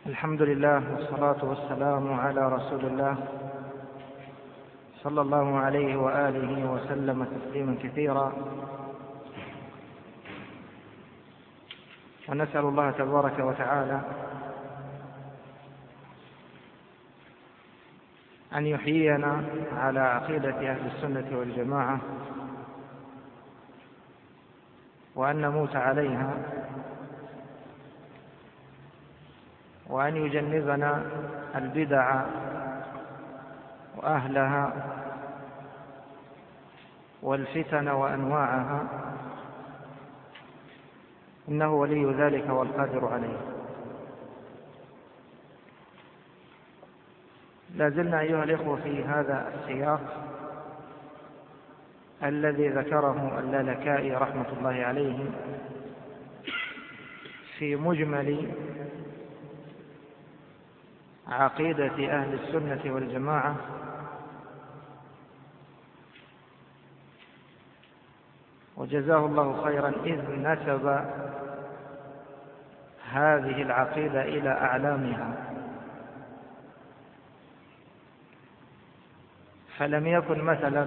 الحمد لله والصلاة والسلام على رسول الله صلى الله عليه وآله وسلم تسليما كثيرا، ونسأل الله تبارك وتعالى أن يحيينا على عقيدة أهل السنة والجماعة، وأن نموت عليها، وأن يجنبنا البدع وأهلها والفتن وأنواعها، إنه ولي ذلك والقادر عليه. لا زلنا أيها الإخوة في هذا السياق الذي ذكره اللالكائي رحمة الله عليه في مجمل عقيدة أهل السنة والجماعة، وجزاه الله خيرا إذ نسب هذه العقيدة إلى أعلامها، فلم يكن مثلا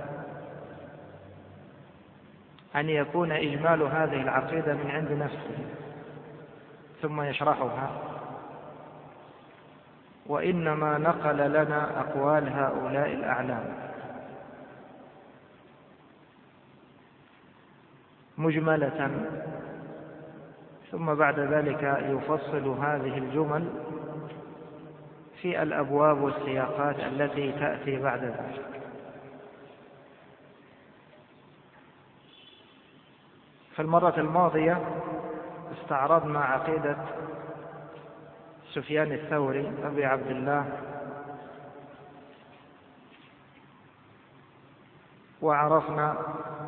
أن يكون إجمال هذه العقيدة من عند نفسه ثم يشرحها، وإنما نقل لنا أقوال هؤلاء الأعلام مجملة، ثم بعد ذلك يفصل هذه الجمل في الأبواب والسياقات التي تأتي بعد ذلك. في المرة الماضية استعرضنا عقيدة سفيان الثوري أبي عبد الله، وعرفنا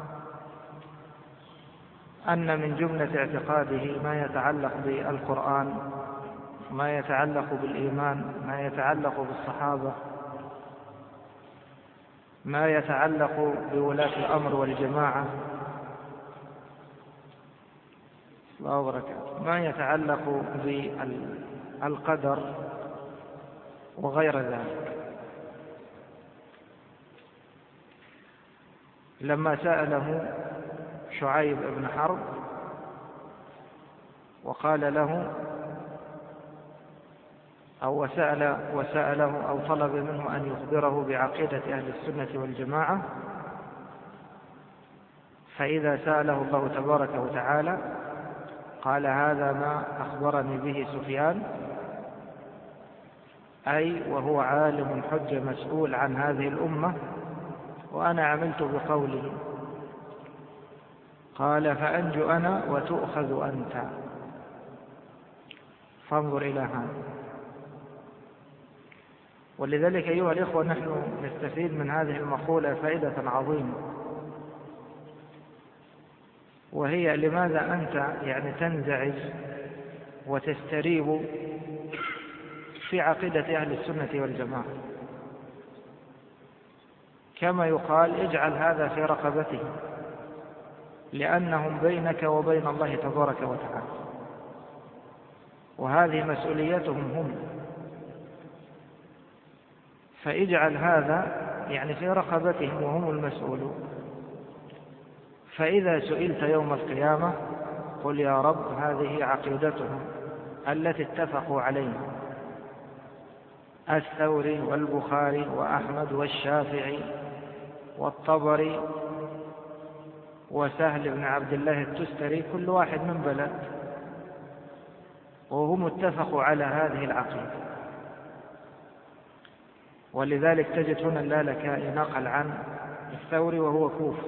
أن من جملة اعتقاده ما يتعلق بالقرآن، ما يتعلق بالإيمان، ما يتعلق بالصحابة، ما يتعلق بولاة الأمر والجماعة، الله وبركاته، ما يتعلق بالقدر وغير ذلك. لما سأله شعيب بن حرب وقال له أو وسأله أو طلب منه أن يخبره بعقيدة أهل السنة والجماعة، فإذا سأله الله تبارك وتعالى قال: هذا ما أخبرني به سفيان، أي وهو عالم حجة مسؤول عن هذه الأمة، وأنا عملت بقوله. قال: فأنجو أنا وتؤخذ أنت. فانظر إلى هذا. ولذلك أيها الإخوة نحن نستفيد من هذه المقولة فائدة عظيمة، وهي: لماذا أنت تنزعج وتستريب في عقيدة أهل السنة والجماعة؟ كما يقال: اجعل هذا في رقبته، لأنهم بينك وبين الله تبارك وتعالى، وهذه مسؤوليتهم هم، فاجعل هذا في رقبتهم وهم المسؤولون. فإذا سئلت يوم القيامة قل: يا رب هذه عقيدتهم التي اتفقوا عليها الثوري والبخاري وأحمد والشافعي والطبري وسهل بن عبد الله التستري، كل واحد من بلد، وهم اتفقوا على هذه العقيدة. ولذلك تجد هنا اللالكائي نقل عن الثوري وهو كوفي،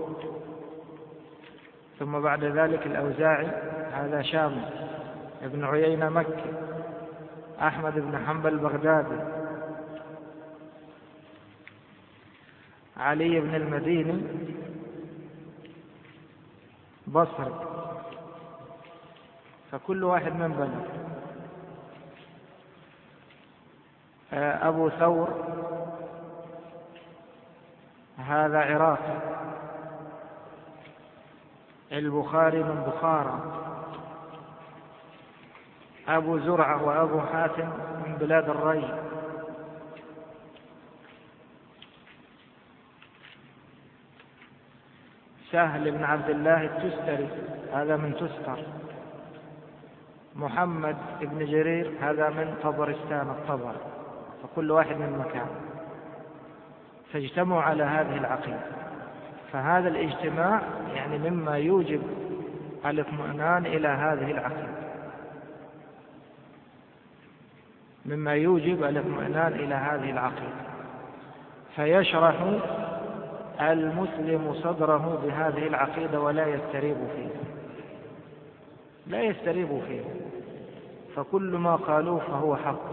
ثم بعد ذلك الأوزاعي هذا شام، ابن عيينة مكي، أحمد بن حنبل بغدادي، علي بن المديني بصري، فكل واحد من بلد. أبو ثور هذا عراقي، البخاري من بخارى، أبو زرعة وأبو حاتم من بلاد الري. سهل بن عبد الله التستري هذا من تستر. محمد بن جرير هذا من طبرستان الطبر، فكل واحد من مكان، فاجتمعوا على هذه العقيدة. فهذا الاجتماع يعني مما يوجب الاطمئنان إلى هذه العقيدة، مما يوجب الاطمئنان إلى هذه العقيدة، فيشرح المسلم صدره بهذه العقيدة ولا يستريب فيه، لا يستريب فيه، فكل ما قالوه فهو حق.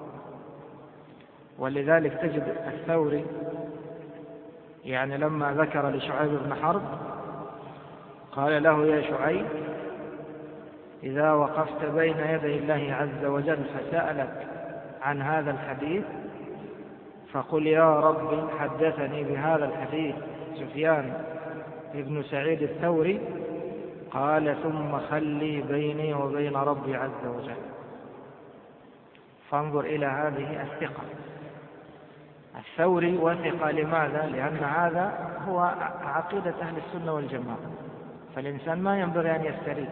ولذلك تجد الثوري يعني لما ذكر لشعيب بن حرب قال له: يا شعيب، إذا وقفت بين يدي الله عز وجل فسألك عن هذا الحديث فقل: يا رب حدثني بهذا الحديث سفيان بن سعيد الثوري، قال: ثم خلي بيني وبين ربي عز وجل. فانظر إلى هذه الثقة. الثوري وثق، لماذا؟ لأن هذا هو عقيدة أهل السنة والجماعة، فالإنسان ما ينبغي أن يستريب.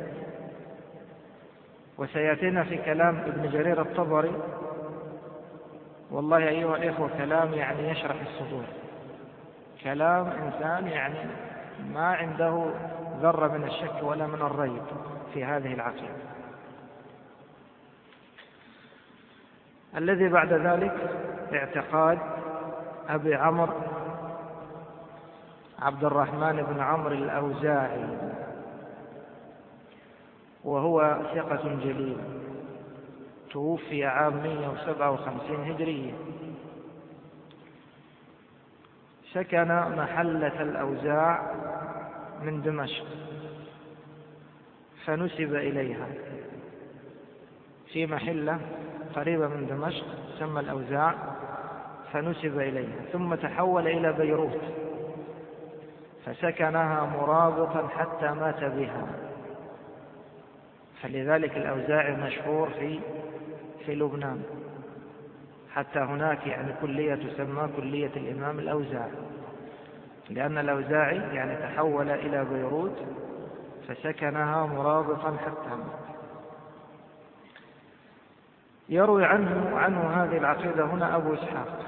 وسيأتينا في كلام ابن جرير الطبري، والله أيها الإخوة كلام يعني يشرح الصدور، كلام إنسان يعني ما عنده ذرة من الشك ولا من الريب في هذه العقيدة. الذي بعد ذلك اعتقاد أبي عمرو عبد الرحمن بن عمرو الأوزاعي، وهو ثقة جليل، توفي عام 157 هجرية. سكن محلة الأوزاع من دمشق، فنسب إليها في محلة قريبة من دمشق تسمى الأوزاع، فنسب إليها، ثم تحول إلى بيروت فسكنها مرابطا حتى مات بها. فلذلك الأوزاعي مشهور في لبنان، حتى هناك يعني كلية تسمى كلية الإمام الأوزاعي، لأن الأوزاعي يعني تحول إلى بيروت فسكنها مرابطا حتى مات. يروي عنه هذه العقيدة هنا أبو إسحاق،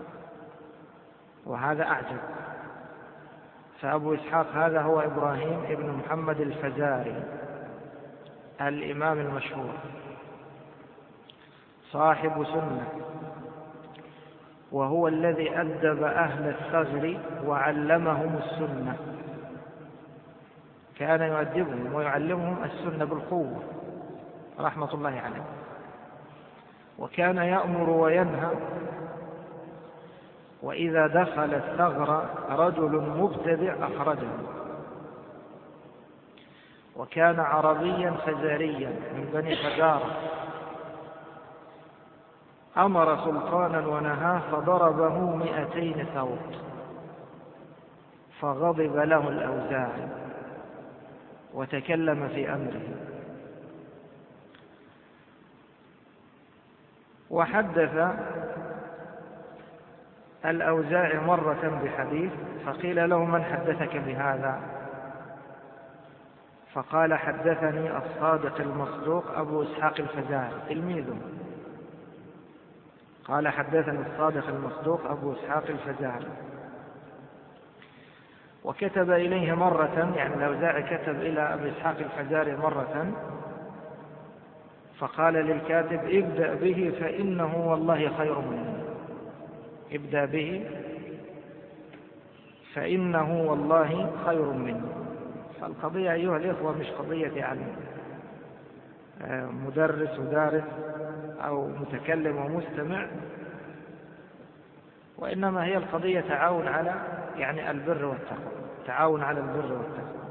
وهذا أعجب. فأبو إسحاق هذا هو إبراهيم ابن محمد الفزاري الإمام المشهور صاحب سنة، وهو الذي أدب أهل الثغر وعلمهم السنة، كان يؤدبهم ويعلمهم السنة بالقوة رحمة الله عليه. وكان يأمر وينهى، وإذا دخل الثغر رجل مبتدع أخرجه. وكان عربيا فزاريا من بني فزارة، أمر سلطانا ونهاه فضربه 200 ثوط، فغضب له الأوزاعي وتكلم في أمره. وحدث الأوزاعي مرة بحديث، فقيل له: من حدثك بهذا؟ فقال: حدثني الصادق المصدوق أبو إسحاق الفزاري تلميذه. قال: حدثني الصادق المصدوق أبو إسحاق الفزاري. وكتب إليه مرة، يعني الأوزاعي كتب إلى أبي إسحاق الفزاري مرة، فقال للكاتب: ابدأ به فإنه والله خير مني، ابدأ به فإنه والله خير مني. فالقضية أيها الإخوة مش قضية يعني مدرس ودارس أو متكلم ومستمع، وإنما هي القضية تعاون على يعني البر والتقوى، تعاون على البر والتقوى.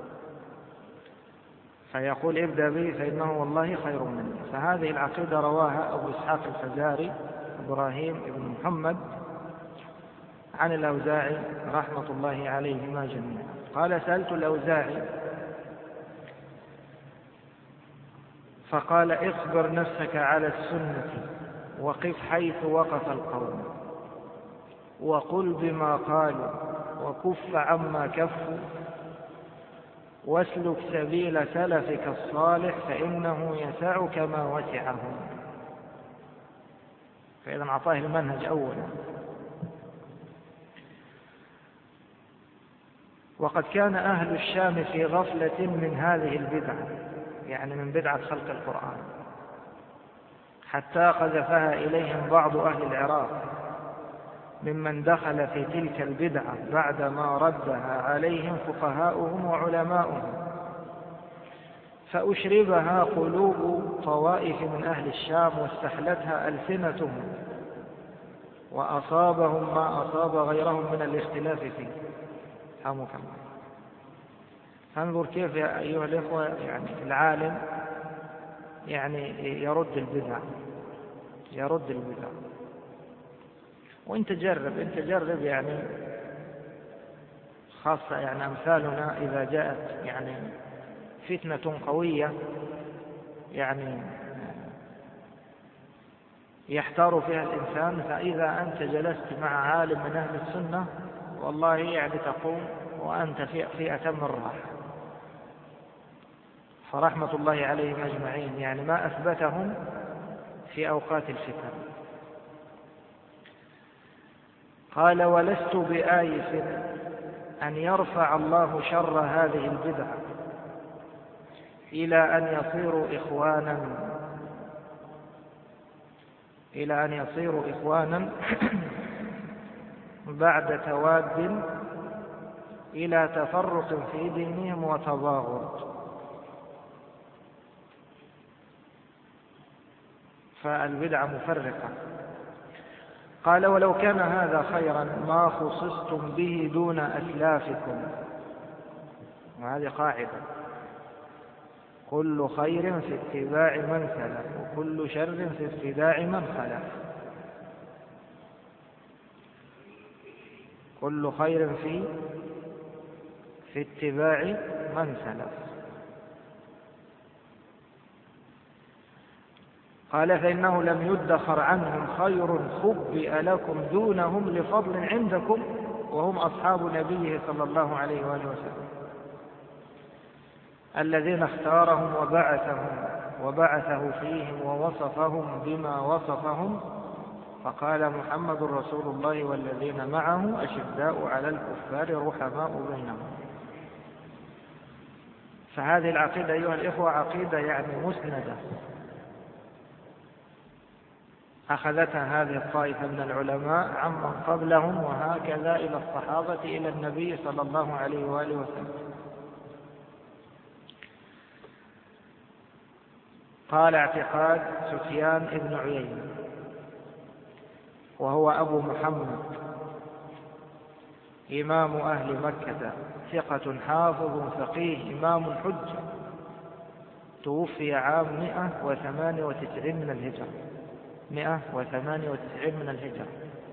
فيقول: ابدأ به فإنه والله خير مني. فهذه العقيدة رواها أبو إسحاق الفزاري إبراهيم بن محمد عن الأوزاعي رحمة الله عليهما جميعا. قال: سألت الأوزاعي فقال اصبر نفسك على السنة وقف حيث وقف القوم وقل بما قالوا وكف عما كفوا واسلك سبيل سلفك الصالح فإنه يسعك ما وسعهم. فإذا أعطاه المنهج أولا. وقد كان أهل الشام في غفلة من هذه البدعة، يعني من بدعة خلق القرآن، حتى قذفها إليهم بعض أهل العراق ممن دخل في تلك البدعة بعدما ردها عليهم فقهاؤهم وعلماؤهم، فأشربها قلوب طوائف من أهل الشام واستحلتها ألسنتهم وأصابهم ما أصاب غيرهم من الاختلاف فيه. حمك الله. فانظر كيف يا أيها الإخوة يعني العالم يعني يرد البدع. وانت جرب يعني خاصة يعني أمثالنا إذا جاءت يعني فتنة قوية يعني يحتار فيها الإنسان، فإذا أنت جلست مع عالم من أهل السنة والله يعني تقوم وأنت في أتم الراحة. فرحمة الله عليهم أجمعين يعني ما أثبتهم في أوقات الفتن. قال ولست بآيس أن يرفع الله شر هذه البدعة إلى أن يصيروا إخوانا بعد تواد إلى تفرق في دينهم وتباغض. فالبدعة مفرقة. قال ولو كان هذا خيرا ما خصصتم به دون أسلافكم. وهذه قاعدة: كل خير في اتباع من سلف وكل شر في ابتداع من خلف. كل خير في اتباع من سلف. قال فإنه لم يدخر عنهم خير خبئ لكم دونهم لفضل عندكم وهم أصحاب نبيه صلى الله عليه وآله وسلم الذين اختارهم وبعثه فيهم ووصفهم بما وصفهم، فقال محمد رسول الله والذين معه أشداء على الكفار رحماء بينهم. فهذه العقيدة أيها الإخوة عقيدة يعني مسندة أخذتها هذه الطائفة من العلماء عمن قبلهم وهكذا إلى الصحابة إلى النبي صلى الله عليه وآله وسلم. قال اعتقاد سفيان بن عيينة وهو أبو محمد إمام أهل مكة ثقة حافظ فقيه إمام حجة، توفي عام 198 من الهجرة. 198 من الهجرة.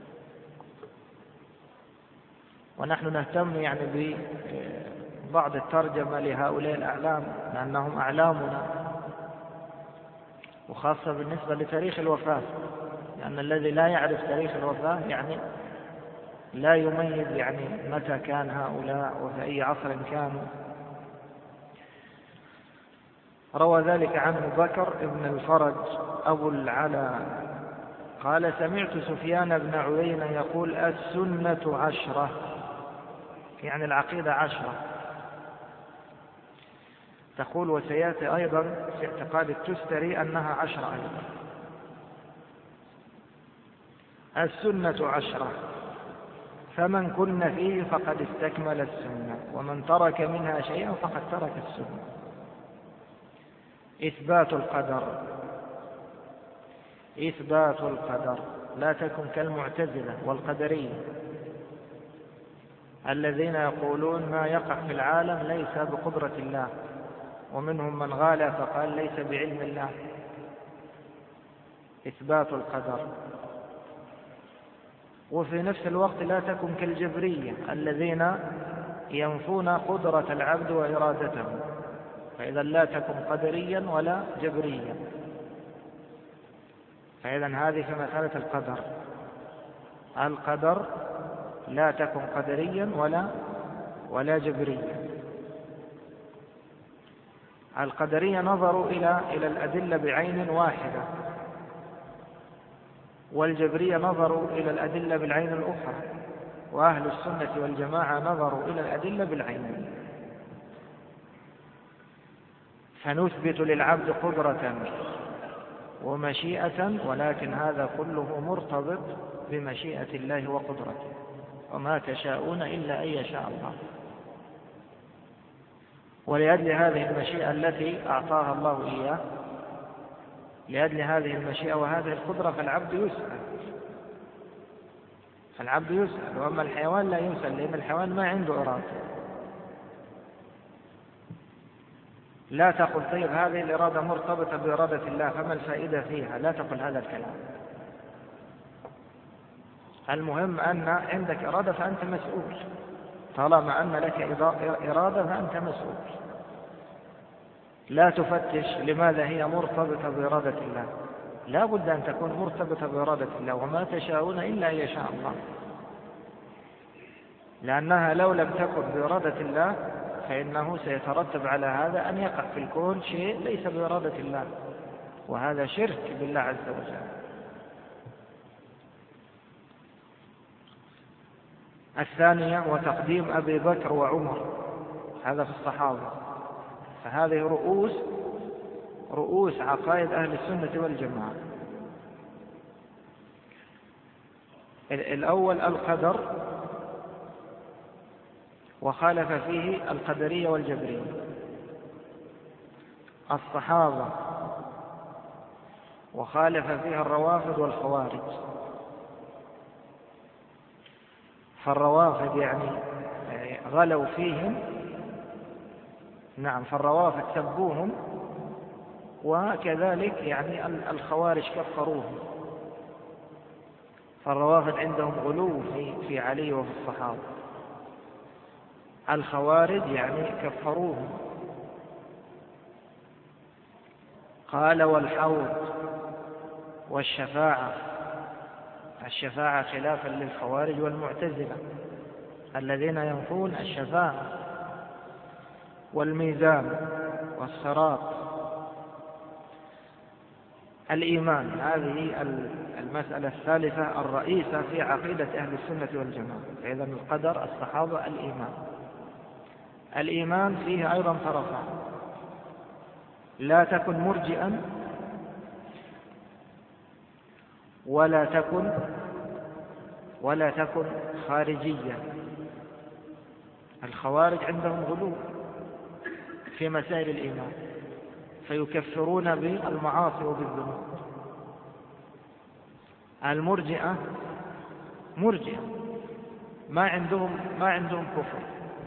ونحن نهتم يعني ببعض الترجمة لهؤلاء الأعلام لأنهم أعلامنا، وخاصة بالنسبة لتاريخ الوفاة، لأن الذي لا يعرف تاريخ الوفاة يعني لا يميز يعني متى كان هؤلاء وفي أي عصر كانوا. روى ذلك عنه بكر بن الفرج أبو العلا قال سمعت سفيان بن عيينة يقول السنة 10، يعني العقيدة 10. تقول وسيأتي أيضا في اعتقاد التستري أنها 10 أيضا. السنة 10 فمن كن فيه فقد استكمل السنة ومن ترك منها شيئا فقد ترك السنة. إثبات القدر لا تكن كالمعتزلة والقدرية الذين يقولون ما يقع في العالم ليس بقدرة الله، ومنهم من غالى فقال ليس بعلم الله. إثبات القدر. وفي نفس الوقت لا تكن كالجبرية الذين ينفون قدرة العبد وإرادته، فإذا لا تكن قدريا ولا جبريا. فإذا هذه في مسألة القدر. القدر لا تكن قدريا ولا جبريا. القدرية نظروا إلى الأدلة بعين واحدة، والجبرية نظروا إلى الأدلة بالعين الأخرى، وأهل السنة والجماعة نظروا إلى الأدلة بالعين. فنثبت للعبد قدرة ومشيئة، ولكن هذا كله مرتبط بمشيئة الله وقدرته، وما تشاءون إلا أن يشاء الله. ولأجل هذه المشيئة التي أعطاها الله إياه، لأجل هذه المشيئة وهذه القدرة، فالعبد يسأل. وأما الحيوان لا يسأل، لأن الحيوان ما عنده إرادة. لا تقل طيب هذه الإرادة مرتبطة بإرادة الله فما الفائدة فيها، لا تقل هذا الكلام. المهم أن عندك إرادة فأنت مسؤول، طالما أن لك إرادة فأنت مسؤول. لا تفتش لماذا هي مرتبطة بإرادة الله، لا بد أن تكون مرتبطة بإرادة الله، وما تشاءون إلا أن يشاء الله. لأنها لو لم تكن بإرادة الله فإنه سيترتب على هذا أن يقع في الكون شيء ليس بإرادة الله، وهذا شرك بالله عز وجل. الثانية وتقديم أبي بكر وعمر، هذا في الصحابة. فهذه رؤوس عقائد أهل السنة والجماعة. الأول القدر، وخالف فيه القدرية والجبرية. الصحابة، وخالف فيها الروافض والخوارج. فالروافض يعني غلوا فيهم، نعم، فالروافض سبوهم، وكذلك يعني الخوارج كفروهم. فالروافض عندهم غلو في علي وفي الصحابة. الخوارج يعني كفروهم. قال والحوض والشفاعة. الشفاعة خلافا للخوارج والمعتزلة الذين ينفون الشفاعة. والميزان والصراط. الإيمان، هذه المسألة الثالثة الرئيسة في عقيدة أهل السنة والجماعة. إذن القدر، الصحابة، الإيمان فيه أيضا طرفان: لا تكن مرجئا ولا تكن خارجيا. الخوارج عندهم غلو في مسائل الإيمان، فيكفرون بالمعاصي وبالذنوب. المرجئة ما عندهم كفر،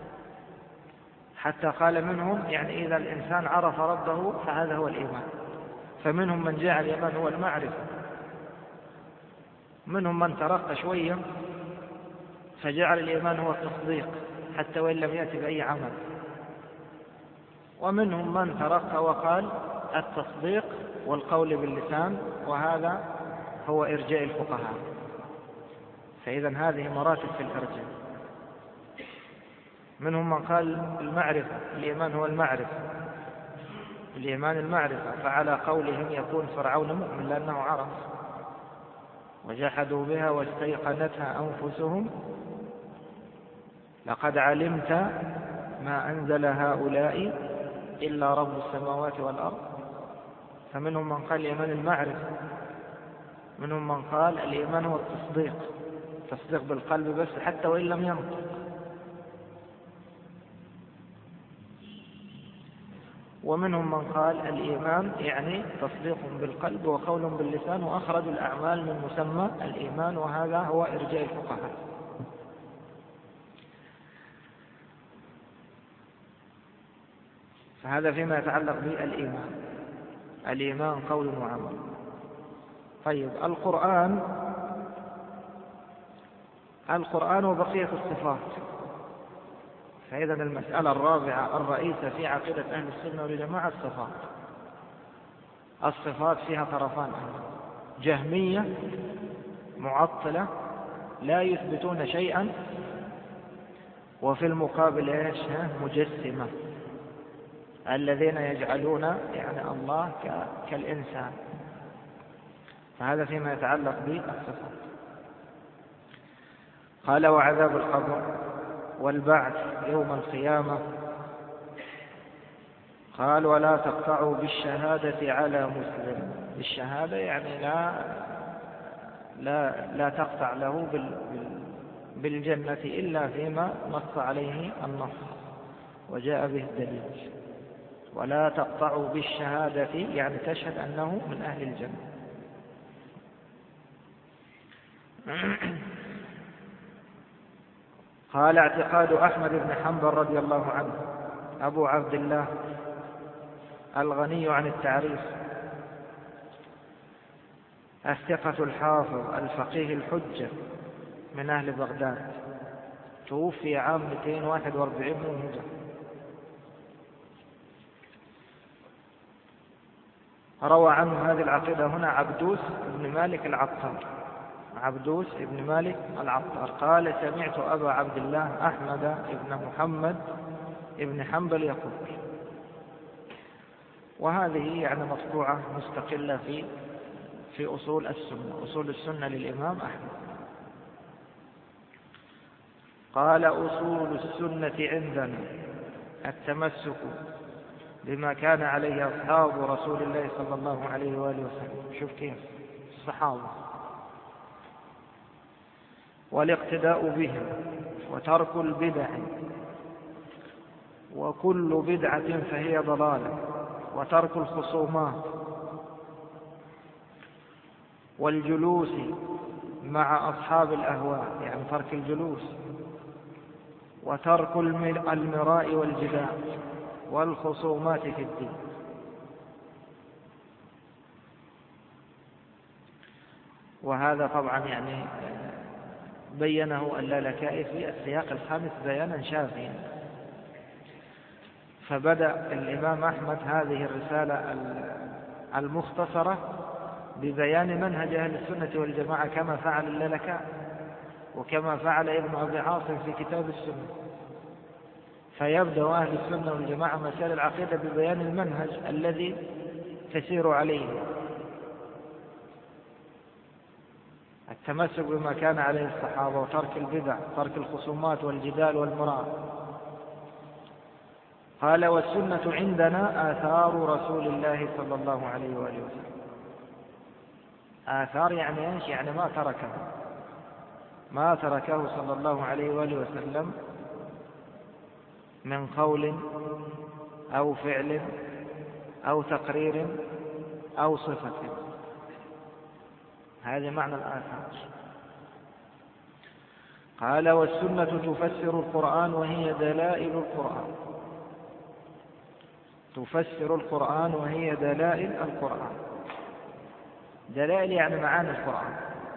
حتى قال منهم يعني إذا الإنسان عرف ربه فهذا هو الإيمان. فمنهم من جعل الإيمان هو المعرفة، منهم من ترقى شوية فجعل الإيمان هو التصديق حتى وإن لم يأتي بأي عمل، ومنهم من ترقى وقال التصديق والقول باللسان، وهذا هو إرجاء الفقهاء. فإذا هذه مراتب في الإرجاء. منهم من قال المعرفة، الإيمان هو المعرفة، الإيمان المعرفة، فعلى قولهم يكون فرعون مؤمن لأنه عرف. وجحدوا بها واستيقنتها أنفسهم لقد علمت ما أنزل هؤلاء إلا رب السماوات والأرض. فمنهم من قال الإيمان المعرفة، منهم من قال الإيمان هو التصديق بالقلب بس حتى وإن لم ينطق. ومنهم من قال الإيمان يعني تصديق بالقلب وقول باللسان، وأخرج الأعمال من مسمى الإيمان، وهذا هو إرجاء الفقهاء. فهذا فيما يتعلق بالإيمان. الإيمان قول وعمل. طيب القرآن وبقية الصفات. فإذا المسألة الرابعة الرئيسة في عقيدة أهل السنة والجماعة الصفات فيها طرفان، جهمية معطلة لا يثبتون شيئا، وفي المقابل مجسمة الذين يجعلون يعني الله كالإنسان. فهذا فيما يتعلق بالصفات. قال وعذاب القبر والبعث يوم القيامة. قال ولا تقطعوا بالشهادة على مسلم. بالشهادة يعني لا تقطع له بالجنة إلا فيما نص عليه النص وجاء به الدليل. ولا تقطعوا بالشهادة يعني تشهد أنه من أهل الجنة. قال اعتقاد أحمد بن حنبل رضي الله عنه أبو عبد الله الغني عن التعريف، الثقة الحافظ الفقيه الحجة من أهل بغداد، توفي عام 241 من الهجرة. روى عنه هذه العقيدة هنا عبدوس بن مالك العطار. عبدوس بن مالك العطار قال سمعت أبا عبد الله أحمد بن محمد بن حنبل يقول. وهذه يعني مطبوعة مستقلة في أصول السنة، أصول السنة للإمام أحمد. قال أصول السنة عندنا التمسك بما كان عليه أصحاب رسول الله صلى الله عليه وآله وسلم. شوف كيف الصحابة، والاقتداء بهم، وترك البدع، وكل بدعة فهي ضلالة، وترك الخصومات، والجلوس مع أصحاب الأهواء يعني ترك الجلوس، وترك المراء والجدال والخصومات في الدين. وهذا طبعا يعني بينه اللالكائي في السياق الخامس بيانا شافيا. فبدأ الإمام أحمد هذه الرسالة المختصرة ببيان منهج أهل السنة والجماعة كما فعل اللالكائي وكما فعل ابن أبي عاصم في كتاب السنة. فيبدأ أهل السنة والجماعة مسائل العقيدة ببيان المنهج الذي تسير عليه، التمسك بما كان عليه الصحابة، وترك البدع، ترك الخصومات والجدال والمراء. قال والسنة عندنا آثار رسول الله صلى الله عليه وآله وسلم. آثار يعني ايش؟ يعني ما تركه صلى الله عليه وآله وسلم من قول أو فعل أو تقرير أو صفة. هذا معنى الآثار. قال والسنة تفسر القرآن وهي دلائل القرآن. تفسر القرآن وهي دلائل القرآن. دلائل يعني معاني القرآن.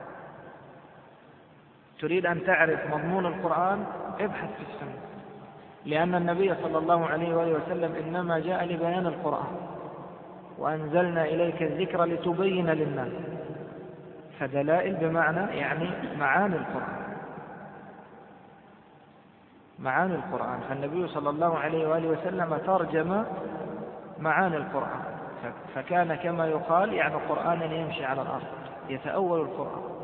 تريد أن تعرف مضمون القرآن ابحث في السنة، لأن النبي صلى الله عليه وآله وسلم إنما جاء لبيان القرآن، وأنزلنا إليك الذكر لتبين للناس. فدلائل بمعنى يعني معاني القرآن، معاني القرآن. فالنبي صلى الله عليه وآله وسلم ترجم معاني القرآن، فكان كما يقال يعني قرآنا يمشي على الأرض، يتأول القرآن.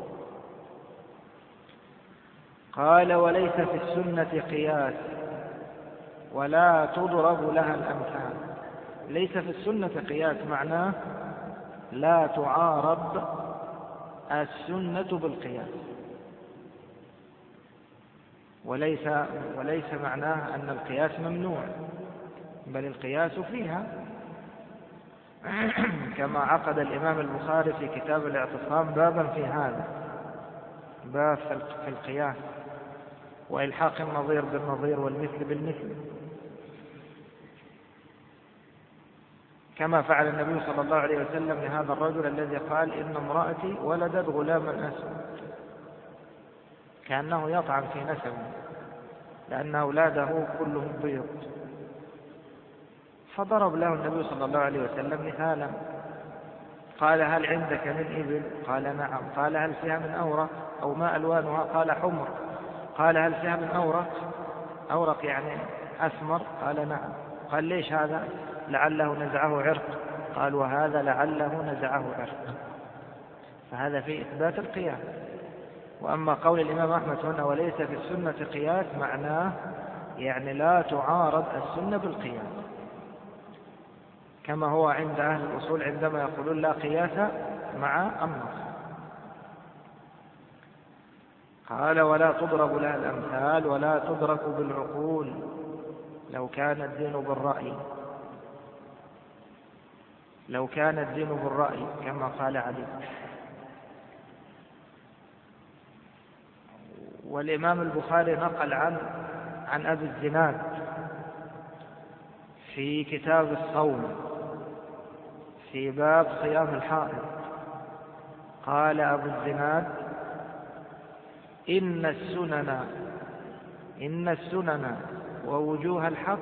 قال وليس في السنة قياس ولا تضرب لها الأمثال. ليس في السنة قياس معناه لا تعارض السنة بالقياس، وليس معناه أن القياس ممنوع، بل القياس فيها، كما عقد الإمام البخاري في كتاب الاعتصام بابا في هذا، باب في القياس وإلحاق النظير بالنظير والمثل بالمثل، كما فعل النبي صلى الله عليه وسلم لهذا الرجل الذي قال إن امرأتي ولدت غلاما أسود، كأنه يطعن في نسبه، لأن أولاده كلهم بيض. فضرب له النبي صلى الله عليه وسلم مثالا، قال: هل عندك من إبل؟ قال: نعم. قال: هل فيها من أورق أو ما ألوانها؟ قال: حمر. قال: هل فيها من أورق يعني أسمر؟ قال: نعم. قال: ليش هذا؟ لعله نزعه عرق. قال: وهذا لعله نزعه عرق. فهذا في إثبات القياس. وأما قول الإمام أحمد هنا وليس في السنة قياس، معناه يعني لا تعارض السنة بالقياس، كما هو عند أهل الأصول عندما يقولون لا قياس مع النص. قال: ولا تضرب لها الأمثال ولا تدرك بالعقول لو كان الدين بالرأي، لو كان الدين بالرأي كما قال علي. والإمام البخاري نقل عن أبي الزناد في كتاب الصوم في باب صيام الحائض، قال أبو الزناد: إن السنن ووجوه الحق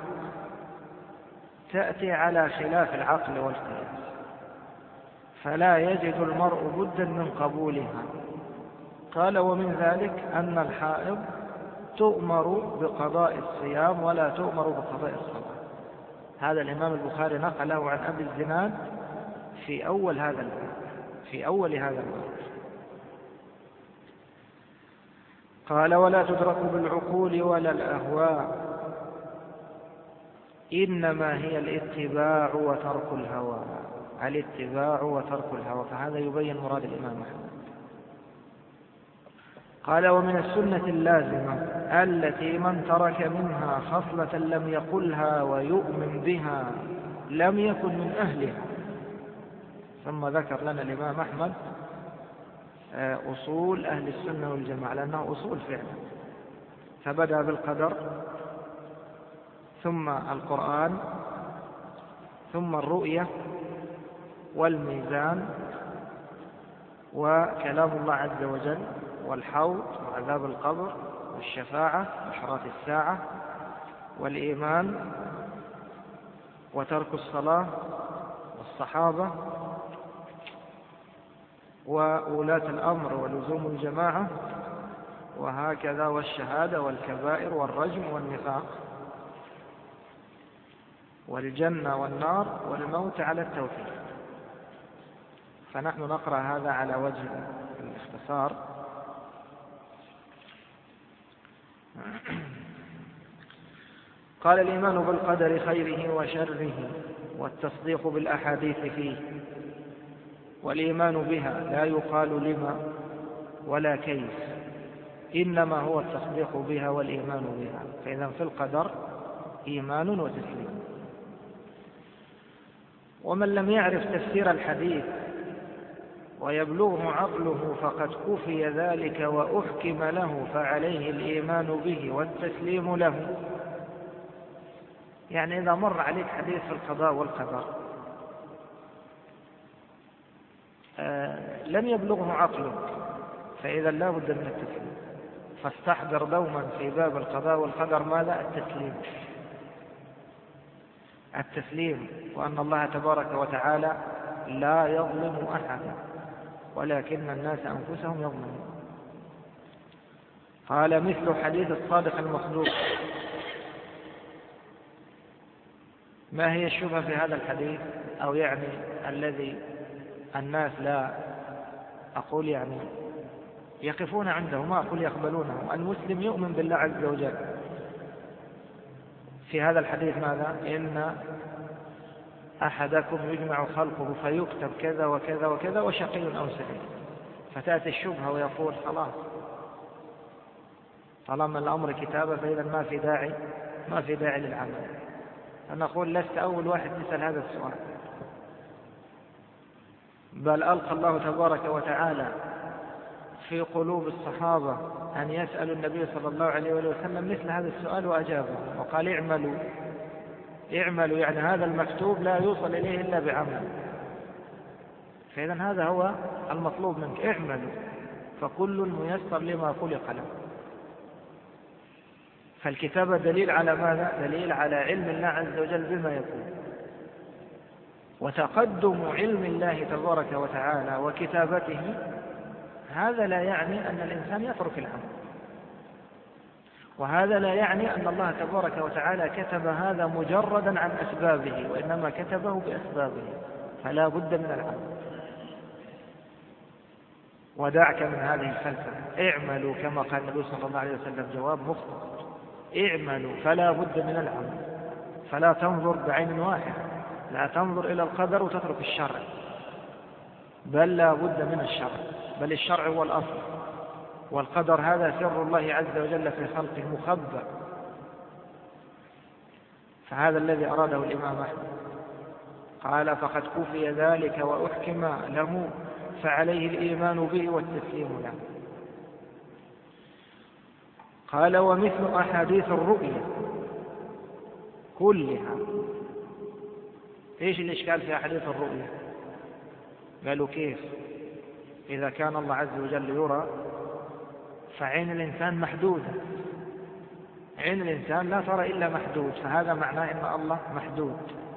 تأتي على خلاف العقل والقياس، فلا يجد المرء بدا من قبولها. قال: ومن ذلك أن الحائض تؤمر بقضاء الصيام ولا تؤمر بقضاء الصلاة. هذا الإمام البخاري نقله عن أبي الزناد في أول هذا الباب. قال: ولا تدرك بالعقول ولا الأهواء، إنما هي الاتباع وترك الهوى. فهذا يبين مراد الإمام أحمد. قال: ومن السنة اللازمة التي من ترك منها خصلة لم يقلها ويؤمن بها لم يكن من أهلها. ثم ذكر لنا الإمام أحمد أصول أهل السنة والجماعة، لأنه أصول فعلا. فبدأ بالقدر، ثم القرآن، ثم الرؤية والميزان وكلام الله عز وجل والحوض وعذاب القبر والشفاعة وأشراط الساعة والإيمان وترك الصلاة والصحابة وولاة الأمر ولزوم الجماعة، وهكذا، والشهادة والكبائر والرجم والنفاق والجنة والنار والموت على التوحيد. فنحن نقرأ هذا على وجه الاختصار. قال: الإيمان بالقدر خيره وشره والتصديق بالأحاديث فيه، والإيمان بها لا يقال لما ولا كيف، إنما هو التصديق بها والإيمان بها. فإذا في القدر إيمان وتسليم. ومن لم يعرف تفسير الحديث ويبلغه عقله فقد كفي ذلك وأحكم له، فعليه الإيمان به والتسليم له. يعني إذا مر عليك حديث في القضاء والقدر لم يبلغه عقلك، فإذا لا بد من التسليم. فاستحضر دوما في باب القضاء والقدر ماذا؟ التسليم، وأن الله تبارك وتعالى لا يظلم أحدا ولكن الناس أنفسهم يظلمون. قال: مثل حديث الصادق المصدوق. ما هي الشبهة في هذا الحديث؟ أو يعني الذي الناس لا أقول يعني يقفون عنده، ما أقول يقبلونه. المسلم يؤمن بالله عز وجل. في هذا الحديث ماذا؟ إن أحدكم يجمع خلقه فيكتب كذا وكذا وكذا وشقي أو سعيد. فتأتي الشبهة ويقول: خلاص طالما الأمر كتابة فإذا ما في داعي للعمل. فنقول: لست أول واحد تسأل هذا السؤال، بل ألقى الله تبارك وتعالى في قلوب الصحابة أن يسألوا النبي صلى الله عليه وسلم مثل هذا السؤال وأجابه، وقال: اعملوا، يعني هذا المكتوب لا يوصل إليه إلا بعمل. فإذا هذا هو المطلوب منك: اعملوا فكل ميسر لما خلق له. فالكتابة دليل على ماذا؟ دليل على علم الله عز وجل بما يكون، وتقدم علم الله تبارك وتعالى وكتابته هذا لا يعني أن الإنسان يترك العمل، وهذا لا يعني أن الله تبارك وتعالى كتب هذا مجردا عن أسبابه، وإنما كتبه بأسبابه، فلا بد من العمل. ودعك من هذه الفلسفة، اعملوا كما قال النبي صلى الله عليه وسلم، جواب مختصر، اعملوا، فلا بد من العمل. فلا تنظر بعين واحدة، لا تنظر إلى القدر وتترك الشرع، بل لا بد من الشرع، بل الشرع هو الأصل، والقدر هذا سر الله عز وجل في خلقه مخبأ. فهذا الذي أراده الإمام أحمد، قال فقد كفي ذلك وأحكم له، فعليه الإيمان به والتسليم له. قال ومثل أحاديث الرؤيا كلها. إيش الإشكال في أحاديث الرؤيا؟ قالوا كيف؟ إذا كان الله عز وجل يرى فعين الإنسان محدودة، عين الإنسان لا ترى إلا محدود، فهذا معناه أن الله محدود.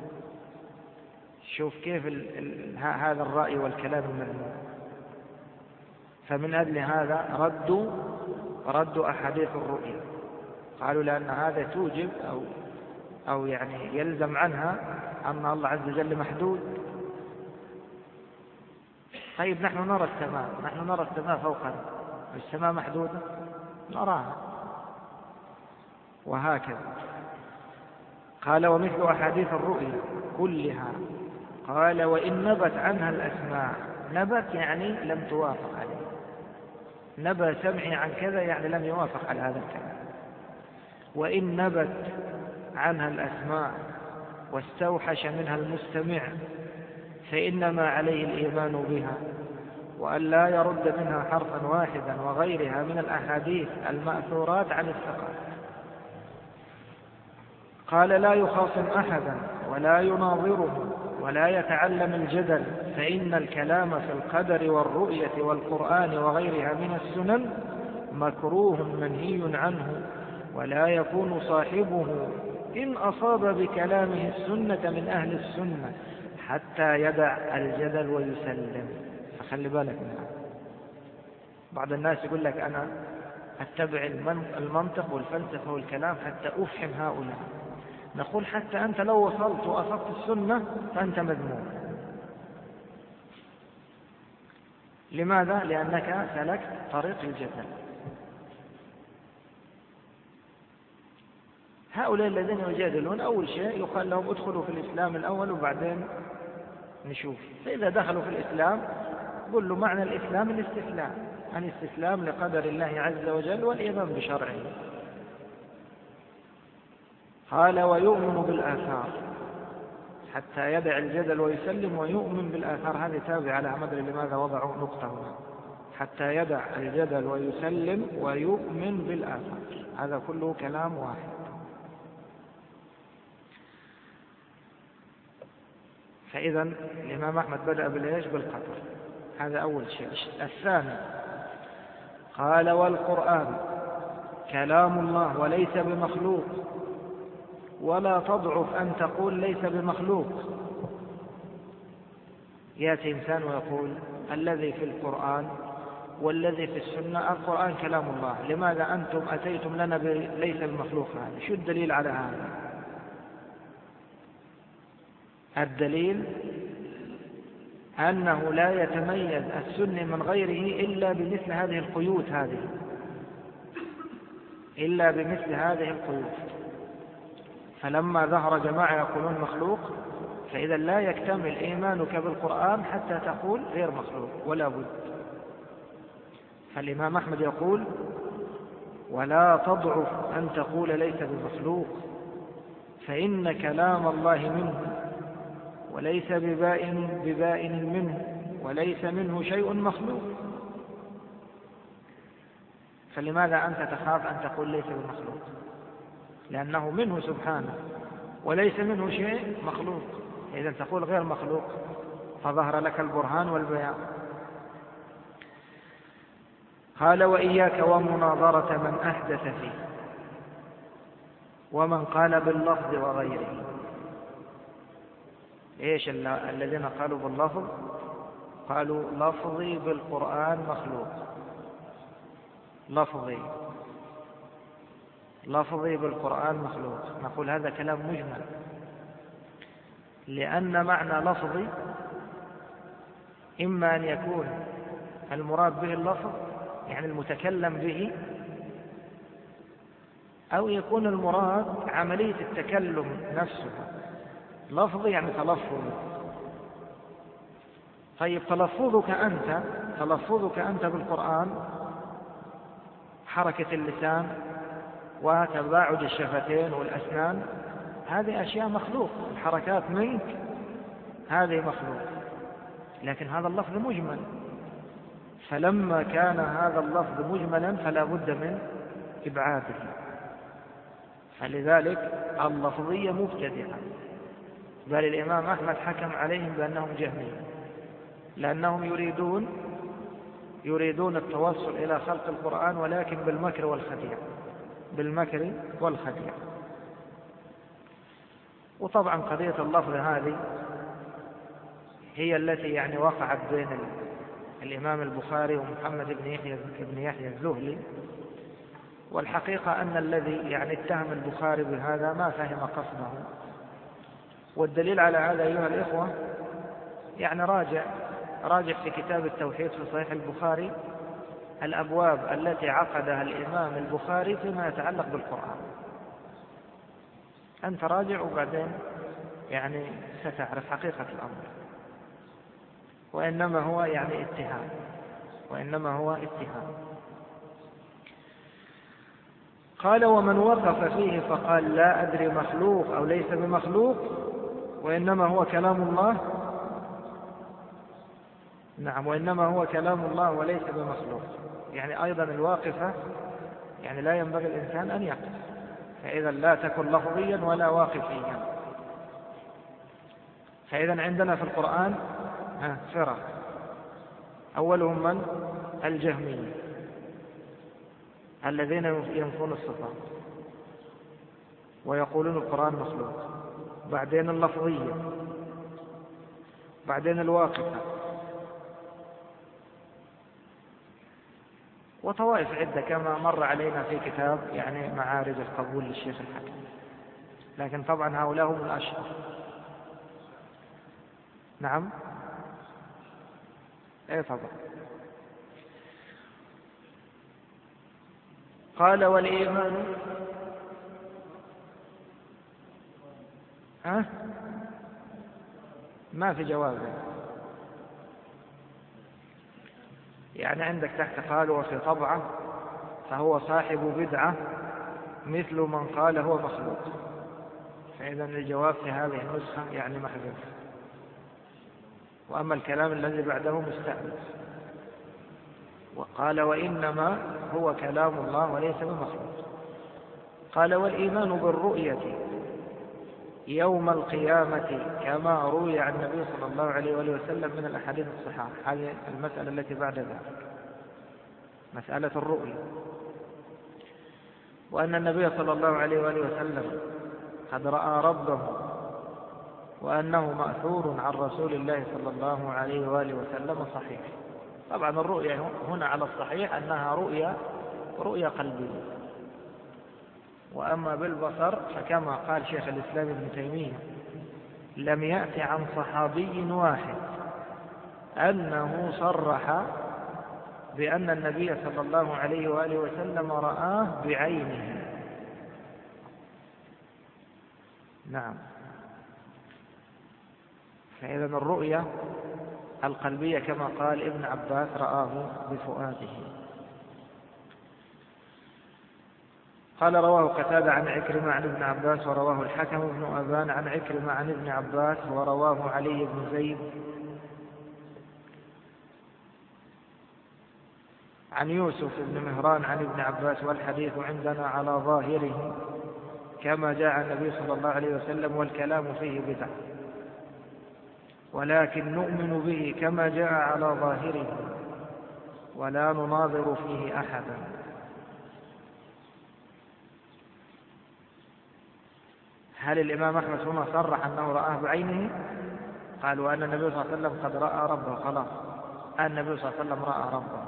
شوف كيف هذا الرأي والكلام المذموم. فمن أجل هذا ردوا أحاديث الرؤيا، قالوا لأن هذا توجب أو يعني يلزم عنها أن الله عز وجل محدود. طيب نحن نرى السماء فوقنا، السماء محدودة نراها، وهكذا. قال ومثل أحاديث الرؤيا كلها. قال وإن نبت عنها الأسماع، نبت يعني لم توافق عليه، نبى سمعي عن كذا يعني لم يوافق على هذا الكلام. وإن نبت عنها الأسماع واستوحش منها المستمع فإنما عليه الإيمان بها، وأن لا يرد منها حرفا واحدا وغيرها من الأحاديث المأثورات عن الثقات. قال لا يخاصم أحدا ولا يناظره ولا يتعلم الجدل، فإن الكلام في القدر والرؤية والقرآن وغيرها من السنن مكروه منهي عنه، ولا يكون صاحبه إن أصاب بكلامه السنة من أهل السنة حتى يدع الجدل ويسلم. فخلي بالك منها. بعض الناس يقول لك أنا أتبع المنطق والفلسفة والكلام حتى أفهم هؤلاء. نقول حتى أنت لو وصلت وأصبت السنة فأنت مذموم. لماذا؟ لأنك سلكت طريق الجدل. هؤلاء الذين يجادلون أول شيء يقال لهم ادخلوا في الإسلام الأول وبعدين نشوف. فإذا دخلوا في الإسلام قل له معنى الإسلام الاستسلام لقدر الله عز وجل والإيمان بشرعه. قال ويؤمن بالآثار حتى يدع الجدل ويسلم، ويؤمن بالآثار هذه تابعة على مدري لماذا وضعوا نقطة هنا، حتى يدع الجدل ويسلم ويؤمن بالآثار، هذا كله كلام واحد. فإذا الإمام أحمد بدأ بالقدر، هذا أول شيء. الثاني قال والقرآن كلام الله وليس بمخلوق، ولا تضعف أن تقول ليس بمخلوق. يأتي إنسان ويقول الذي في القرآن والذي في السنة، القرآن كلام الله، لماذا أنتم أتيتم لنا ليس بمخلوق؟ هذا شو الدليل على هذا؟ الدليل أنه لا يتميز السني من غيره إلا بمثل هذه القيود، إلا بمثل هذه القيود. فلما ظهر جماعة يقولون مخلوق، فإذا لا يكتمل إيمانك بالقرآن حتى تقول غير مخلوق، ولا بد. فالإمام أحمد يقول ولا تضعف أن تقول ليس بمخلوق، فإن كلام الله منه وليس ببائن منه، وليس منه شيء مخلوق. فلماذا أنت تخاف أن تقول ليس بمخلوق؟ لأنه منه سبحانه وليس منه شيء مخلوق. إذا تقول غير مخلوق فظهر لك البرهان والبيان. قال وإياك ومناظرة من أحدث فيه. ومن قال باللفظ وغيره. إيش الذين قالوا باللفظ؟ قالوا لفظي بالقرآن مخلوق، لفظي بالقرآن مخلوق. نقول هذا كلام مجمل، لأن معنى لفظي إما أن يكون المراد به اللفظ يعني المتكلم به، أو يكون المراد عملية التكلم نفسها. لفظي يعني تلفظ. طيب تلفظك أنت بالقرآن، حركة اللسان وتباعد الشفتين والأسنان، هذه أشياء مخلوق، الحركات منك هذه مخلوق، لكن هذا اللفظ مجمل. فلما كان هذا اللفظ مجملا فلا بد من إبعاده، فلذلك اللفظية مبتدعة. بل الإمام أحمد حكم عليهم بأنهم جهمية، لأنهم يريدون التوصل إلى خلق القرآن ولكن بالمكر والخديع. وطبعا قضية اللفظ هذه هي التي يعني وقعت بين الإمام البخاري ومحمد بن يحيى الذهلي، والحقيقة أن الذي يعني اتهم البخاري بهذا ما فهم قصده. والدليل على هذا أيها الإخوة يعني راجع في كتاب التوحيد في صحيح البخاري الأبواب التي عقدها الإمام البخاري فيما يتعلق بالقرآن. أنت راجع وبعدين يعني ستعرف حقيقة الأمر. وإنما هو اتهام. قال: ومن وقف فيه فقال لا أدري مخلوق أو ليس بمخلوق وإنما هو كلام الله. نعم، وإنما هو كلام الله وليس بمخلوق. يعني أيضا الواقفة يعني لا ينبغي الإنسان أن يقف، فإذا لا تكن لفظيا ولا واقفيا. فإذا عندنا في القرآن فرق، أولهم من؟ الجهمية الذين ينفون الصفات ويقولون القرآن مخلوق، بعدين اللفظية، بعدين الواقفة، وطوائف عدة كما مر علينا في كتاب يعني معارج القبول للشيخ الحكم. لكن طبعا هؤلاء هم الأشهر. نعم، ايه طبعا. قال: والإيمان ما في جواب. يعني عندك تحت قال: وفي طبعه فهو صاحب بدعة مثل من قال هو مخلوق. فإذا الجواب في هذه النسخة يعني محذوف، وأما الكلام الذي بعده مستأنف. وقال: وإنما هو كلام الله وليس بمخلوق. قال: والإيمان بالرؤية يوم القيامة كما روي عن النبي صلى الله عليه وآله وسلم من الأحاديث الصحيحة. هذه المسألة التي بعد ذلك، مسألة الرؤية، وأن النبي صلى الله عليه وآله وسلم قد رأى ربه، وأنه مأثور عن رسول الله صلى الله عليه وآله وسلم صحيح. طبعا الرؤية هنا على الصحيح أنها رؤية قلبية. وأما بالبصر فكما قال شيخ الإسلام ابن تيمية: لم يأت عن صحابي واحد أنه صرح بأن النبي صلى الله عليه وآله وسلم رآه بعينه. نعم، فإذا الرؤية القلبية كما قال ابن عباس رآه بفؤاده. قال: رواه قتادة عن عكرمة عن ابن عباس، ورواه الحكم بن أبان عن عكرمة عن ابن عباس، ورواه علي بن زيد عن يوسف بن مهران عن ابن عباس. والحديث عندنا على ظاهره كما جاء النبي صلى الله عليه وسلم، والكلام فيه بدعة، ولكن نؤمن به كما جاء على ظاهره ولا نناظر فيه أحدا. هل الإمام أحمد هنا صرح أنه رآه بعينه؟ قال وأن النبي صلى الله عليه وسلم قد رأى ربه، خلاص النبي صلى الله عليه وسلم رأى ربه.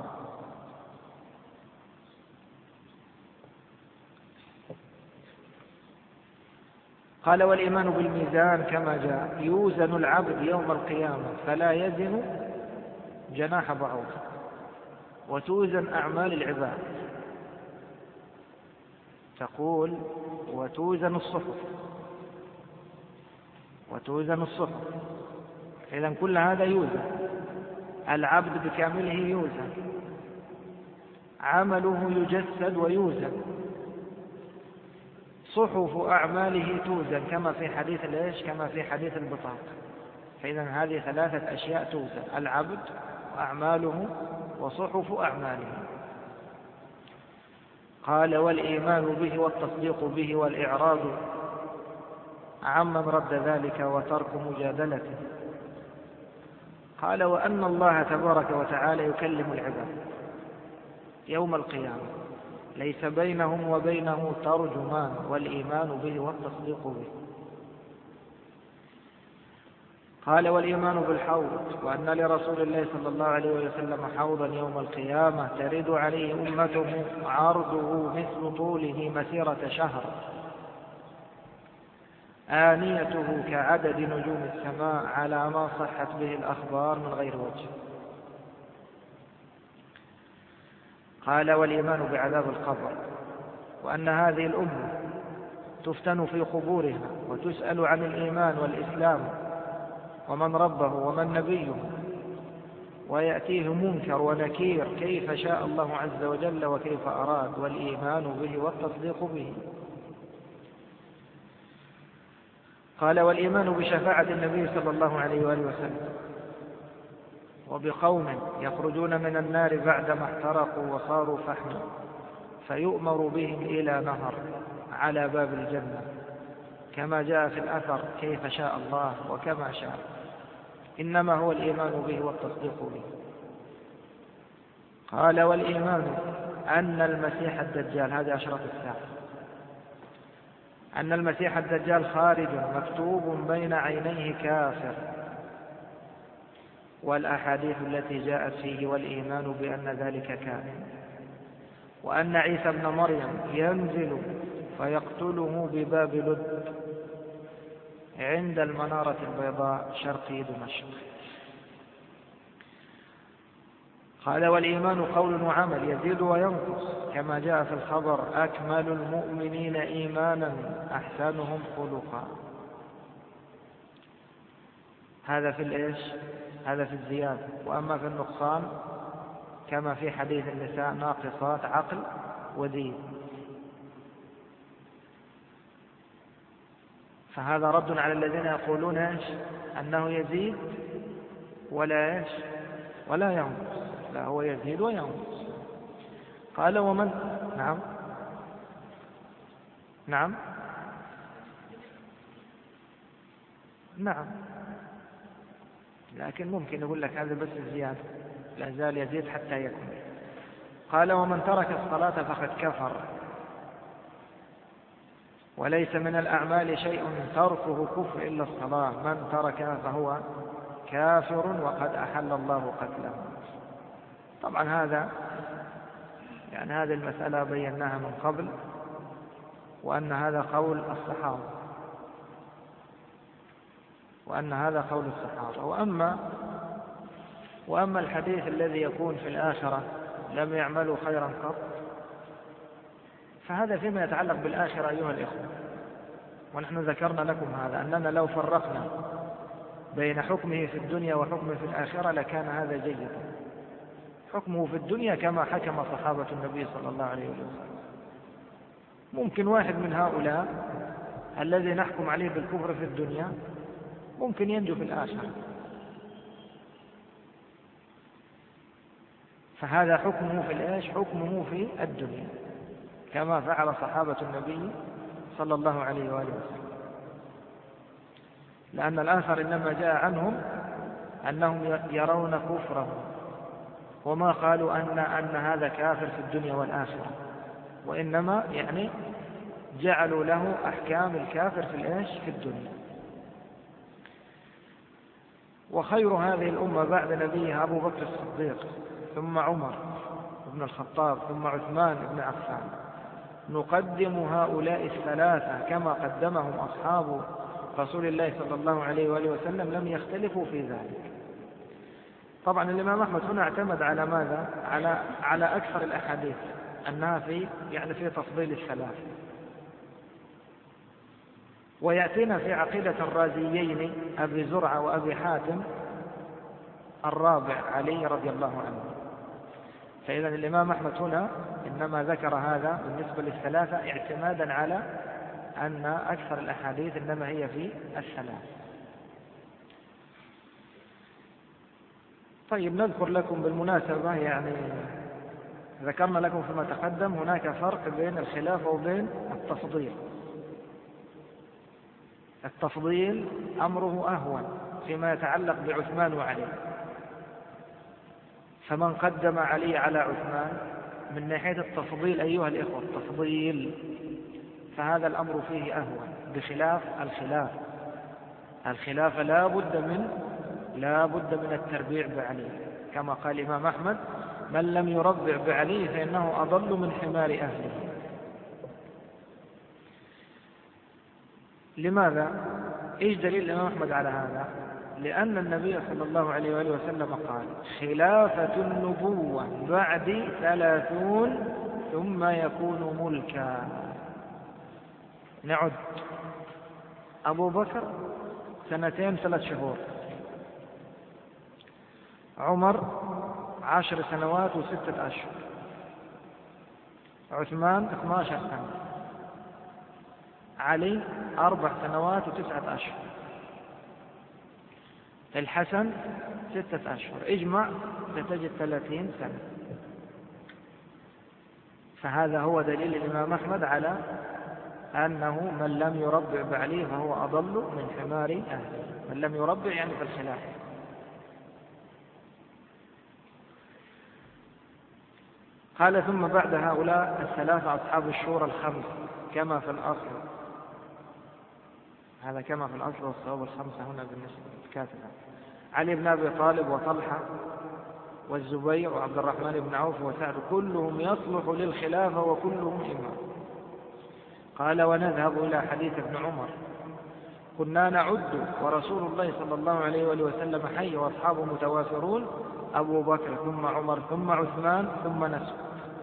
قال والإيمان بالميزان كما جاء، يوزن العبد يوم القيامة فلا يزن جناح بعوضة، وتوزن أعمال العباد، تقول وتوزن الصحف، إذن كل هذا يوزن، العبد بكامله يوزن، عمله يجسد ويوزن، صحف أعماله توزن كما في حديث الإيش؟ كما في حديث البطاقة. فإذا هذه ثلاثة أشياء توزن: العبد وأعماله وصحف أعماله. قال والإيمان به والتصديق به والإعراض عمن رد ذلك وترك مجادلته. قال وأن الله تبارك وتعالى يكلم العباد يوم القيامة ليس بينهم وبينه ترجمان، والإيمان به والتصديق به. قال والإيمان بالحوض، وأن لرسول الله صلى الله عليه وسلم حوضا يوم القيامة ترد عليه أمته عرضه مثل طوله مسيرة شهر، آنيته كعدد نجوم السماء، على ما صحت به الأخبار من غير وجه. قال والإيمان بعذاب القبر، وأن هذه الأمة تفتن في قبورها وتسأل عن الإيمان والإسلام ومن ربه ومن نبيه، ويأتيه منكر ونكير كيف شاء الله عز وجل وكيف أراد، والإيمان به والتصديق به. قال والإيمان بشفاعة النبي صلى الله عليه وآله وسلم، وبقوم يخرجون من النار بعدما احترقوا وصاروا فحما، فيؤمر بهم إلى نهر على باب الجنة، كما جاء في الأثر كيف شاء الله وكما شاء، إنما هو الإيمان به والتصديق به. قال والإيمان أن المسيح الدجال، هذه أشرط الساعة، أن المسيح الدجال خارج مكتوب بين عينيه كافر، والأحاديث التي جاءت فيه، والإيمان بأن ذلك كائن. وأن عيسى ابن مريم ينزل فيقتله بباب لد عند المنارة البيضاء شرقي دمشق. قال والإيمان قول وعمل يزيد وينقص، كما جاء في الخبر أكمل المؤمنين إيمانا أحسنهم خلقا. هذا في الإيش؟ هذا في الزيادة. وأما في النقصان كما في حديث النساء ناقصات عقل ودين، فهذا رد على الذين يقولون إيش؟ أنه يزيد ولا إيش؟ ولا ينقص، لا هو يزيد وينقص. قال ومن نعم لكن ممكن يقول لك هذا بس الزيادة، لا زال يزيد حتى يكمل. قال ومن ترك الصلاة فقد كفر، وليس من الأعمال شيء تركه كفر إلا الصلاة، من تركها فهو كافر وقد أحل الله قتله. طبعا هذا هذه المسألة بيناها من قبل، وأن هذا قول الصحابة، وأما الحديث الذي يكون في الآخرة لم يعملوا خيرا قط، فهذا فيما يتعلق بالآخرة أيها الإخوة. ونحن ذكرنا لكم هذا، أننا لو فرقنا بين حكمه في الدنيا وحكمه في الآخرة لكان هذا جيدا. حكمه في الدنيا كما حكم صحابة النبي صلى الله عليه وسلم. ممكن واحد من هؤلاء الذي نحكم عليه بالكفر في الدنيا ممكن ينجو في الآخرة، فهذا حكمه في الإيش؟ حكمه في الدنيا كما فعل صحابة النبي صلى الله عليه وآله وسلم، لأن الآخر إنما جاء عنهم أنهم يرون كفره، وما قالوا أن هذا كافر في الدنيا والآخرة، وإنما جعلوا له أحكام الكافر في الدنيا. وخير هذه الأمة بعد نبيها أبو بكر الصديق، ثم عمر بن الخطاب، ثم عثمان بن عفان. نقدم هؤلاء الثلاثة كما قدمهم أصحاب رسول الله صلى الله عليه وآله وسلم، لم يختلفوا في ذلك. طبعا الإمام أحمد هنا اعتمد على ماذا؟ على أكثر الأحاديث أنها في تفضيل الثلاثة. ويأتينا في عقيدة الرازيين أبي زرعة وأبي حاتم الرابع علي رضي الله عنه. فإذا الإمام أحمد هنا إنما ذكر هذا بالنسبة للثلاثة اعتمادا على أن أكثر الأحاديث إنما هي في الثلاثة. طيب نذكر لكم بالمناسبة، ذكرنا لكم فيما تقدم هناك فرق بين الخلافة وبين التفضيل. التفضيل أمره أهون فيما يتعلق بعثمان وعلي، فمن قدم علي على عثمان من ناحية التفضيل أيها الإخوة التفضيل، فهذا الأمر فيه أهون، بخلاف الخلافة لا بد من التربيع بعلي، كما قال الإمام أحمد: من لم يربع بعلي فإنه أضل من حمار أهله. لماذا؟ إيش دليل الإمام أحمد على هذا؟ لأن النبي صلى الله عليه وآله وسلم قال: خلافة النبوة بعد 30 ثم يكون ملكا. نعد: أبو بكر 2 3 شهور، عمر 10 سنوات و6 أشهر، عثمان 12 سنة، علي 4 سنوات و9 أشهر، الحسن 6 أشهر. اجمع ستجد 30 سنة. فهذا هو دليل الإمام أحمد على أنه من لم يربع بعلي فهو أضل من حمار أهله. من لم يربع يعني في الخلافة. قال: ثم بعد هؤلاء الثلاثة أصحاب الشورى الخمس كما في الأصل. هذا كما في الأصل، والصواب الخمسة هنا بالنسبة للكاتبة: علي بن أبي طالب وطلحة والزبير وعبد الرحمن بن عوف وسعد، كلهم يصلح للخلافة وكلهم إمام. قال: ونذهب إلى حديث ابن عمر: كنا نعد ورسول الله صلى الله عليه وآله وسلم حي وأصحابه متوافرون، أبو بكر ثم عمر ثم عثمان ثم نسكت.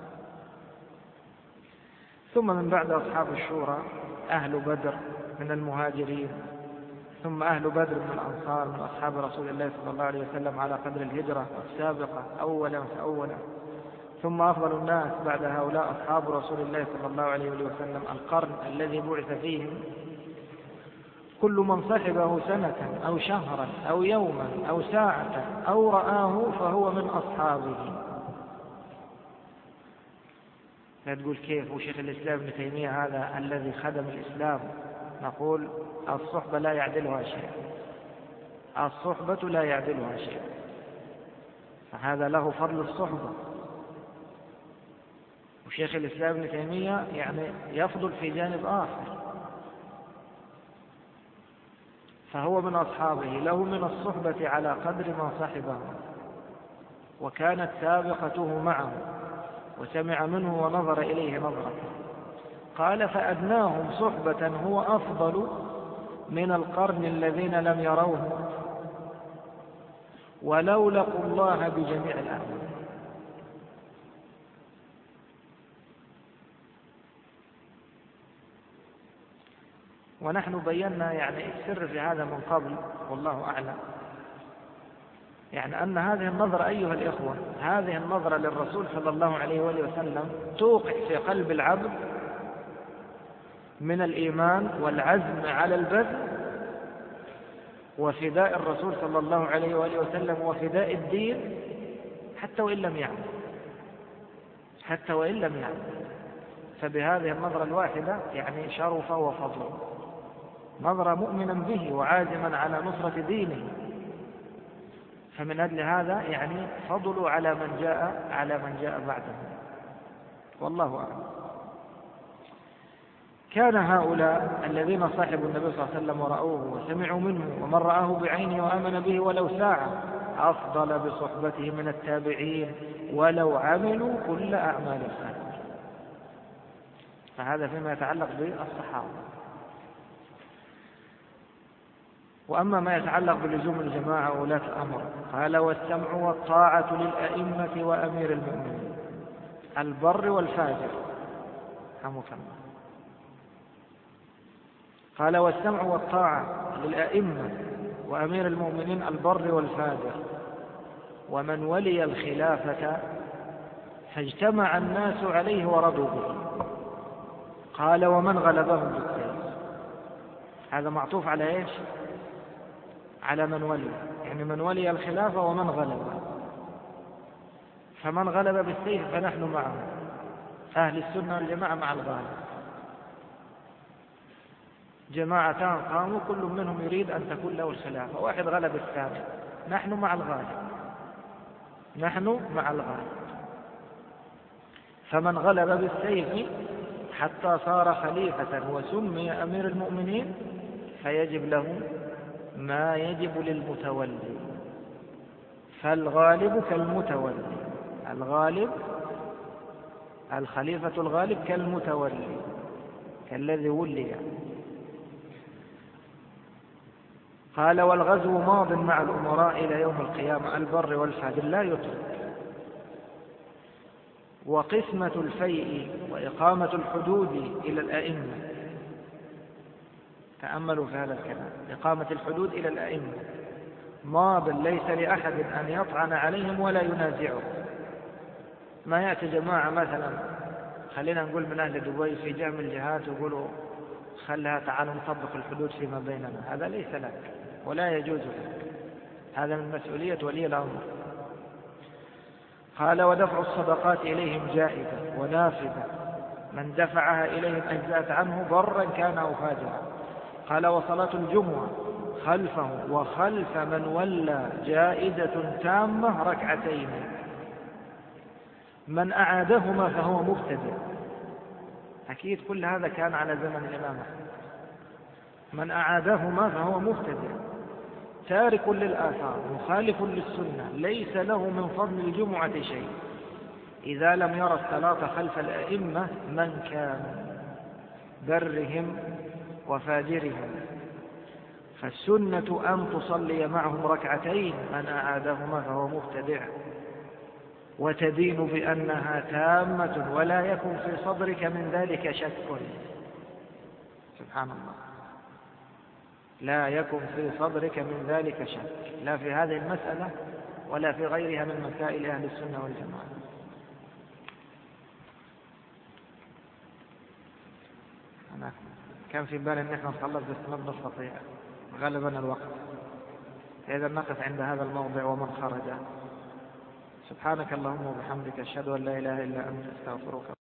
ثم من بعد أصحاب الشورى أهل بدر من المهاجرين، ثم أهل بدر من الأنصار من أصحاب رسول الله صلى الله عليه وسلم على قدر الهجرة السابقة أولا فأولا. ثم أفضل الناس بعد هؤلاء أصحاب رسول الله صلى الله عليه وسلم، القرن الذي بعث فيهم. كل من صحبه سنة أو شهرا أو يوما أو ساعة أو رآه فهو من أصحابه. لا تقول كيف وشيخ الإسلام ابن تيمية هذا الذي خدم الإسلام. نقول: الصحبة لا يعدلها شيء، الصحبة لا يعدلها شيء، فهذا له فضل الصحبة. وشيخ الإسلام ابن تيمية يفضل في جانب آخر، فهو من أصحابه، له من الصحبة على قدر ما صحبه، وكانت سابقته معه، وسمع منه ونظر إليه نظرة. قال: فأدناهم صحبة هو أفضل من القرن الذين لم يروه ولو لقوا الله بجميع الأهوال. ونحن بينا السر في هذا من قبل والله أعلم، أن هذه النظرة أيها الإخوة، هذه النظرة للرسول صلى الله عليه وآله وسلم توقع في قلب العبد من الإيمان والعزم على البذل وفداء الرسول صلى الله عليه وآله وسلم وفداء الدين، حتى وإن لم يعلم. فبهذه النظرة الواحدة شرف وفضل، نظرة مؤمنا به وعازما على نصرة دينه. فمن أجل هذا فضل على من جاء بعده، والله أعلم. كان هؤلاء الذين صاحبوا النبي صلى الله عليه وسلم ورأوه وسمعوا منه ومن رآه بعينه وآمن به ولو ساعة أفضل بصحبته من التابعين ولو عملوا كل أعمال الخير. فهذا فيما يتعلق بالصحابة. وأما ما يتعلق بلزوم الجماعة وولاة الأمر قال: والسمع والطاعة للأئمة وأمير المؤمنين البر والفاجر. قال: والسمع والطاعة للأئمة وأمير المؤمنين البر والفاجر ومن ولي الخلافة فاجتمع الناس عليه ورضوا به. قال: ومن غلبهم بالسيف. هذا معطوف على إيش؟ على من ولي، يعني من ولي الخلافة ومن غلب. فمن غلب بالسيف فنحن معه، أهل السنة والجماعة مع الغالب. جماعتان قاموا كل منهم يريد أن تكون له الخلافة، واحد غلب الثاني، نحن مع الغالب، نحن مع الغالب. فمن غلب بالسيف حتى صار خليفة وسمي أمير المؤمنين فيجب له ما يجب للمتولي. فالغالب كالمتولي، الغالب الخليفة الغالب كالمتولي، كالذي ولي. قال: والغزو ماض مع الأمراء إلى يوم القيامة البر والفاجر لا يترك. وقسمة الفيء وإقامة الحدود إلى الأئمة، تأملوا في هذا الكلام، إقامة الحدود إلى الأئمة ماض ليس لأحد أن يطعن عليهم ولا ينازعهم. ما يأتي جماعة مثلا، خلينا نقول من أهل دبي في جامع الجهات ويقولوا خلها تعالوا نطبق الحدود فيما بيننا، هذا ليس لك ولا يجوز لك، هذا من مسؤولية ولي الأمر. قال: ودفع الصدقات إليهم جائزة ونافذة، من دفعها إليهم أجزأت عنه برا كان أو فاجرا. قال: وصلاة الجمعة خلفه وخلف من ولى جائزة تامة ركعتين، من أعادهما فهو مبتدع. أكيد كل هذا كان على زمن الإمام أحمد. من أعادهما فهو مبتدع تارك للآثار مخالف للسنة، ليس له من فضل الجمعة شيء إذا لم يرى الصلاة خلف الأئمة من كان برهم وفاجرهم. فالسنة أن تصلي معهم ركعتين، من أعادهما فهو مبتدع، وتدين بأنها تامة ولا يكن في صدرك من ذلك شك. سبحان الله، لا يكن في صدرك من ذلك شك، لا في هذه المسألة ولا في غيرها من مسائل أهل السنة والجماعة. أنا كان في بالي أن احنا نخلص بس ما بنستطيع، غالبا الوقت. إذا نقف عند هذا الموضع ومن خرج. سبحانك اللهم وبحمدك، أشهد أن لا إله إلا أنت، أستغفرك.